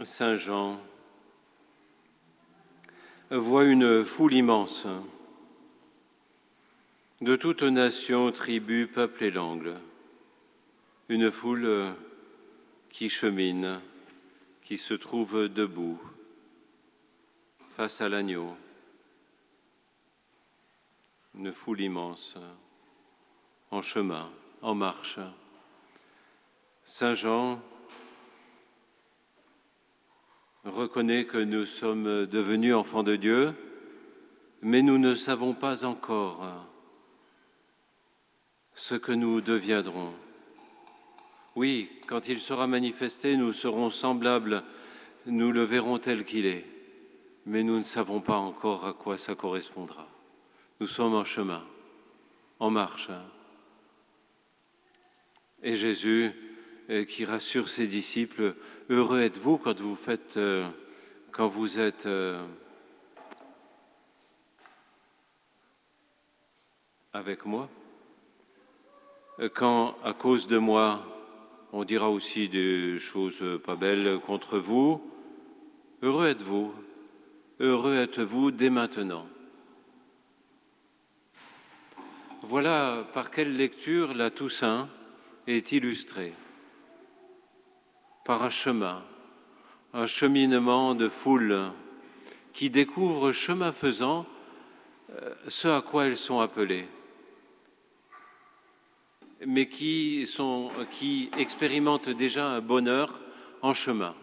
Saint Jean voit une foule immense de toute nation, tribu, peuple et langue. Une foule qui chemine, qui se trouve debout face à l'agneau. Une foule immense, en chemin, en marche. Saint Jean reconnaît que nous sommes devenus enfants de Dieu, mais nous ne savons pas encore ce que nous deviendrons. Oui, quand il sera manifesté, nous serons semblables, nous le verrons tel qu'il est, mais nous ne savons pas encore à quoi ça correspondra. Nous sommes en chemin, en marche. Et Jésus qui rassure ses disciples, « Heureux êtes-vous quand vous êtes avec moi, quand à cause de moi, on dira aussi des choses pas belles contre vous. Heureux êtes-vous dès maintenant. » Voilà par quelle lecture la Toussaint est illustrée. Par un cheminement de foule qui découvre chemin faisant ce à quoi elles sont appelées, mais qui expérimentent déjà un bonheur en chemin.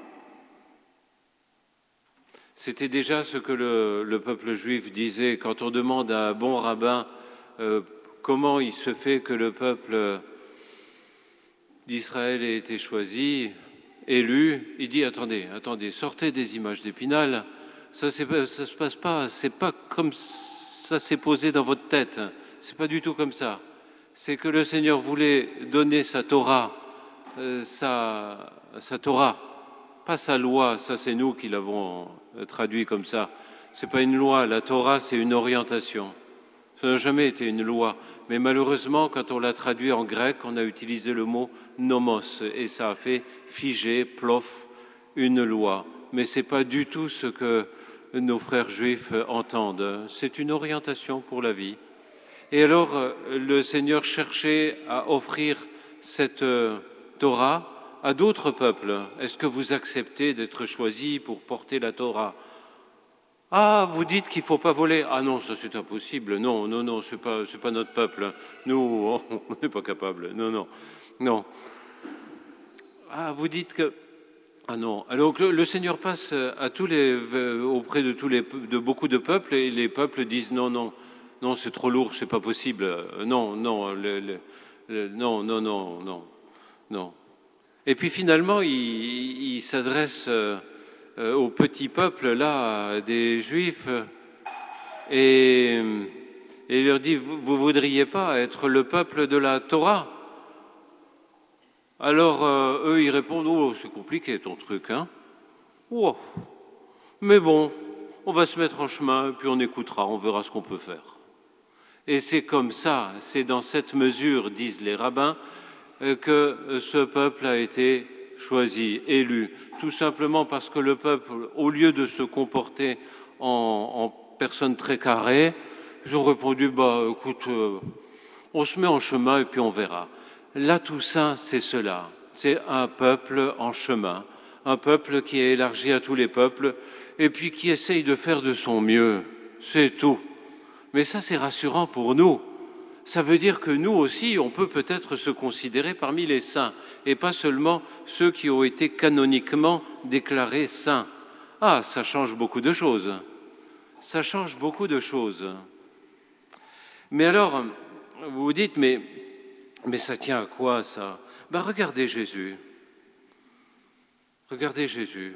C'était déjà ce que le peuple juif disait quand on demande à un bon rabbin comment il se fait que le peuple d'Israël ait été choisi, élu. Il dit attendez, sortez des images d'Épinal, ça se passe pas, c'est pas comme ça s'est posé dans votre tête, c'est pas du tout comme ça. C'est que le Seigneur voulait donner sa Torah, sa Torah, pas sa loi, ça c'est nous qui l'avons traduit comme ça. C'est pas une loi, la Torah c'est une orientation. Ça n'a jamais été une loi, mais malheureusement, quand on l'a traduit en grec, on a utilisé le mot nomos, et ça a fait figer, plof, une loi. Mais ce n'est pas du tout ce que nos frères juifs entendent. C'est une orientation pour la vie. Et alors, le Seigneur cherchait à offrir cette Torah à d'autres peuples. Est-ce que vous acceptez d'être choisis pour porter la Torah ? Ah, vous dites qu'il ne faut pas voler. Ah non, ça c'est impossible. Non, c'est pas notre peuple. Nous, on n'est pas capable. Non. Ah, vous dites que... Ah non. Alors le Seigneur passe auprès de beaucoup de peuples et les peuples disent non, c'est trop lourd, c'est pas possible. Non. Et puis finalement, il s'adresse... au petit peuple là des Juifs et il leur dit vous voudriez pas être le peuple de la Torah? Alors eux ils répondent oh c'est compliqué ton truc hein. Oh. Mais bon on va se mettre en chemin puis on écoutera, on verra ce qu'on peut faire. Et c'est comme ça, c'est dans cette mesure disent les rabbins que ce peuple a été choisi, élu, tout simplement parce que le peuple, au lieu de se comporter en personne très carrée, ils ont répondu, écoute, on se met en chemin et puis on verra. La Toussaint, c'est cela, c'est un peuple en chemin, un peuple qui est élargi à tous les peuples et puis qui essaye de faire de son mieux, c'est tout. Mais ça, c'est rassurant pour nous. Ça veut dire que nous aussi, on peut peut-être se considérer parmi les saints, et pas seulement ceux qui ont été canoniquement déclarés saints. Ah, ça change beaucoup de choses. Ça change beaucoup de choses. Mais alors, vous vous dites, mais ça tient à quoi ça ? Regardez Jésus. Regardez Jésus.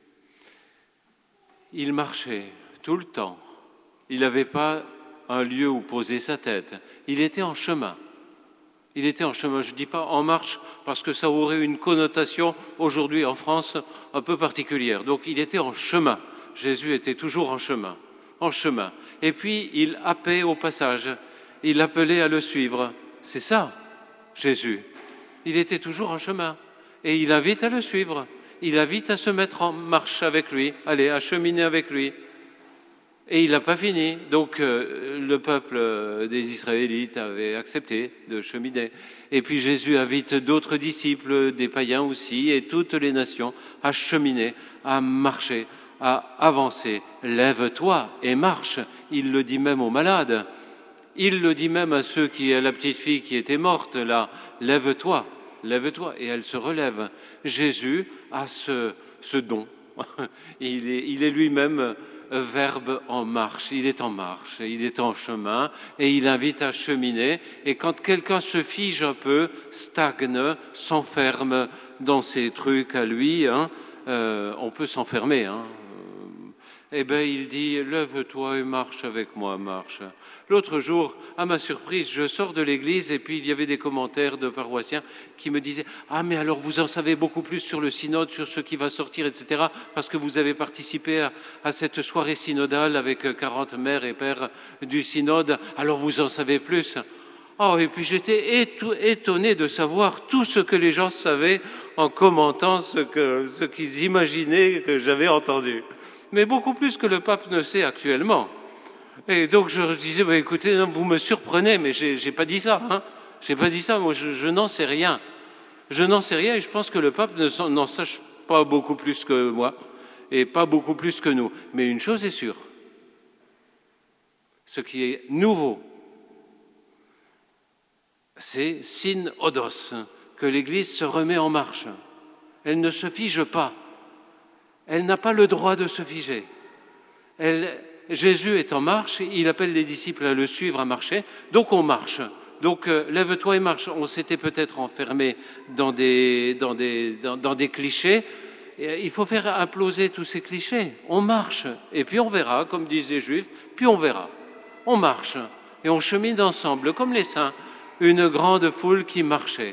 Il marchait tout le temps. Il n'avait pas un lieu où poser sa tête. Il était en chemin. Je ne dis pas en marche parce que ça aurait une connotation aujourd'hui en France un peu particulière. Donc il était en chemin. Jésus était toujours en chemin. Et puis il happait au passage. Il appelait à le suivre. C'est ça, Jésus. Il était toujours en chemin. Et il invite à le suivre. il invite à se mettre en marche avec lui, allez, à cheminer avec lui. Et il n'a pas fini. Donc le peuple des Israélites avait accepté de cheminer. Et puis Jésus invite d'autres disciples, des païens aussi, et toutes les nations à cheminer, à marcher, à avancer. Lève-toi et marche. Il le dit même aux malades. Il le dit même à à la petite fille qui était morte là. Lève-toi, lève-toi. Et elle se relève. Jésus a ce don. Il est lui-même verbe en marche, il est en marche, il est en chemin et il invite à cheminer. Et quand quelqu'un se fige un peu, stagne, s'enferme dans ses trucs à lui, on peut s'enfermer. Eh bien, il dit, lève-toi et marche avec moi, marche. L'autre jour, à ma surprise, je sors de l'église et puis il y avait des commentaires de paroissiens qui me disaient « Ah, mais alors vous en savez beaucoup plus sur le synode, sur ce qui va sortir, etc. parce que vous avez participé à cette soirée synodale avec 40 maires et pères du synode, alors vous en savez plus. » Oh, et puis j'étais étonné de savoir tout ce que les gens savaient en commentant ce qu'ils imaginaient que j'avais entendu. Mais beaucoup plus que le pape ne sait actuellement. Et donc je disais, écoutez, vous me surprenez, mais j'ai pas dit ça. J'ai pas dit ça, moi je n'en sais rien. Je n'en sais rien et je pense que le pape n'en sache pas beaucoup plus que moi et pas beaucoup plus que nous. Mais une chose est sûre, ce qui est nouveau, c'est syn odos, que l'Église se remet en marche. Elle ne se fige pas. Elle n'a pas le droit de se figer. Jésus est en marche, il appelle les disciples à le suivre, à marcher, donc on marche. Donc lève-toi et marche. On s'était peut-être enfermé dans des clichés. Et il faut faire imploser tous ces clichés. On marche, et puis on verra, comme disent les Juifs, puis on verra. On marche, et on chemine ensemble, comme les saints, une grande foule qui marchait.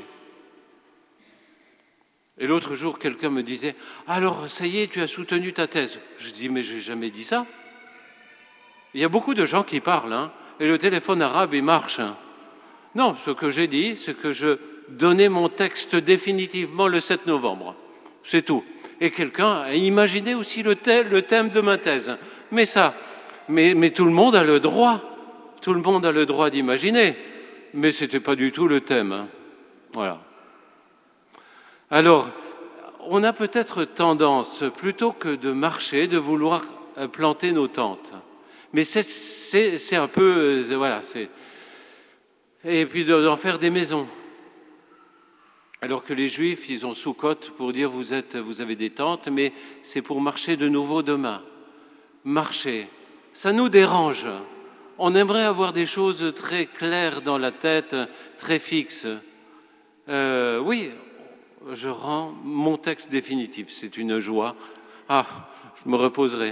Et l'autre jour, quelqu'un me disait « Alors, ça y est, tu as soutenu ta thèse. » Je dis « Mais je n'ai jamais dit ça. » Il y a beaucoup de gens qui parlent, et le téléphone arabe, il marche. Non, ce que j'ai dit, c'est que je donnais mon texte définitivement le 7 novembre. C'est tout. Et quelqu'un a imaginé aussi le thème de ma thèse. Mais tout le monde a le droit. Tout le monde a le droit d'imaginer. Mais ce n'était pas du tout le thème. Voilà. Alors, on a peut-être tendance, plutôt que de marcher, de vouloir planter nos tentes. Mais c'est un peu, voilà, et puis d'en faire des maisons. Alors que les Juifs, ils ont Soukhot pour dire vous avez des tentes, mais c'est pour marcher de nouveau demain. Marcher, ça nous dérange. On aimerait avoir des choses très claires dans la tête, très fixes. Oui, je rends mon texte définitif, c'est une joie. Ah, je me reposerai.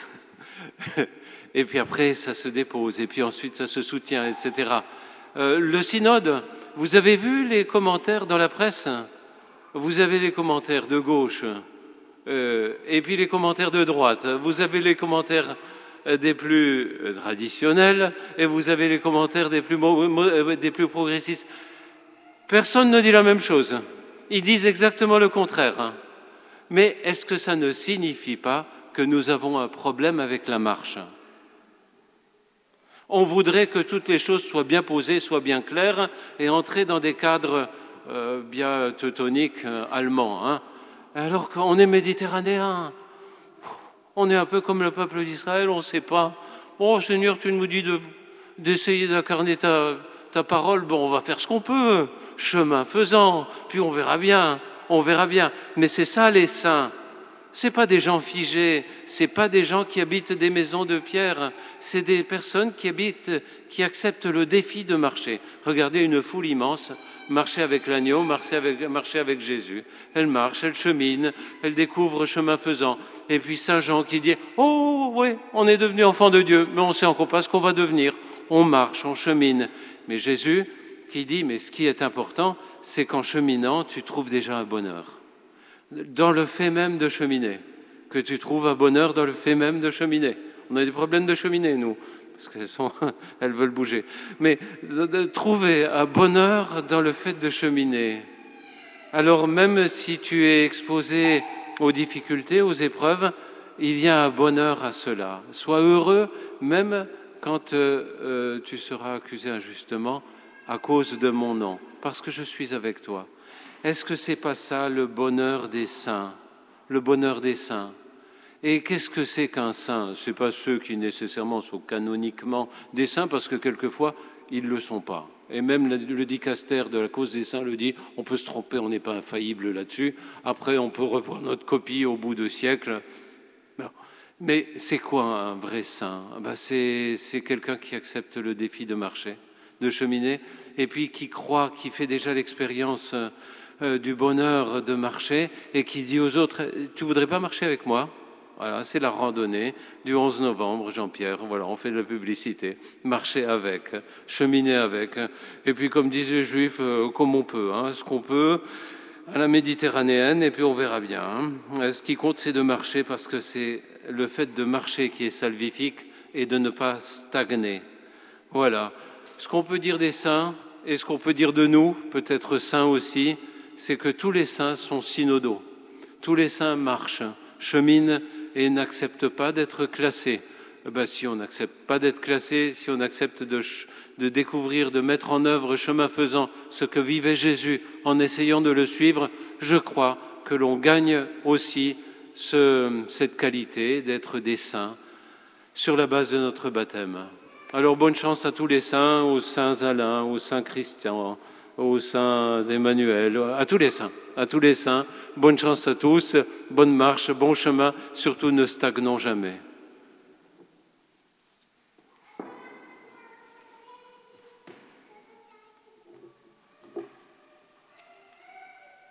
Et puis après, ça se dépose, et puis ensuite, ça se soutient, etc. Le synode, vous avez vu les commentaires dans la presse? Vous avez les commentaires de gauche, et puis les commentaires de droite. Vous avez les commentaires des plus traditionnels, et vous avez les commentaires des plus progressistes. Personne ne dit la même chose. Ils disent exactement le contraire. Mais est-ce que ça ne signifie pas que nous avons un problème avec la marche? On voudrait que toutes les choses soient bien posées, soient bien claires et entrer dans des cadres bien teutoniques allemands. Alors qu'on est méditerranéen. On est un peu comme le peuple d'Israël, on ne sait pas. Oh Seigneur, tu nous dis d'essayer d'incarner ta parole, bon, on va faire ce qu'on peut, chemin faisant, puis on verra bien. Mais c'est ça les saints. C'est pas des gens figés, c'est pas des gens qui habitent des maisons de pierre, c'est des personnes qui acceptent le défi de marcher. Regardez une foule immense, marcher avec l'agneau, marcher avec Jésus. Elle marche, elle chemine, elle découvre chemin faisant. Et puis Saint Jean qui dit « Oh oui, on est devenu enfant de Dieu, mais on ne sait encore pas ce qu'on va devenir. On marche, on chemine. » Mais Jésus qui dit « Mais ce qui est important, c'est qu'en cheminant, tu trouves déjà un bonheur. » Dans le fait même de cheminer, que tu trouves un bonheur dans le fait même de cheminer. On a des problèmes de cheminer, nous, parce qu'elles veulent bouger. Mais de trouver un bonheur dans le fait de cheminer. Alors même si tu es exposé aux difficultés, aux épreuves, il y a un bonheur à cela. Sois heureux même quand tu seras accusé injustement à cause de mon nom, parce que je suis avec toi. Est-ce que c'est pas ça le bonheur des saints? Le bonheur des saints. Et qu'est-ce que c'est qu'un saint? Ce n'est pas ceux qui nécessairement sont canoniquement des saints, parce que quelquefois, ils ne le sont pas. Et même le dicaster de la cause des saints le dit, on peut se tromper, on n'est pas infaillible là-dessus. Après, on peut revoir notre copie au bout de siècles. Non. Mais c'est quoi un vrai saint? C'est quelqu'un qui accepte le défi de marcher, de cheminer, et puis qui croit, qui fait déjà l'expérience du bonheur de marcher, et qui dit aux autres, tu voudrais pas marcher avec moi? Voilà, c'est la randonnée du 11 novembre, Jean-Pierre, voilà, on fait de la publicité, marcher avec, cheminer avec, et puis comme disent les Juifs, comme on peut, ce qu'on peut, à la méditerranéenne, et puis on verra bien. Ce qui compte, c'est de marcher, parce que c'est le fait de marcher qui est salvifique, et de ne pas stagner. Voilà. Ce qu'on peut dire des saints, et ce qu'on peut dire de nous, peut-être saints aussi, c'est que tous les saints sont synodaux. Tous les saints marchent, cheminent, et n'acceptent pas d'être classés. Si on n'accepte pas d'être classé, si on accepte de découvrir, de mettre en œuvre, chemin faisant, ce que vivait Jésus en essayant de le suivre, je crois que l'on gagne aussi cette qualité d'être des saints sur la base de notre baptême. Alors bonne chance à tous les saints, aux saints Alain, aux saints Christian, aux saints Emmanuel, à tous les saints. Bonne chance à tous, bonne marche, bon chemin, surtout ne stagnons jamais.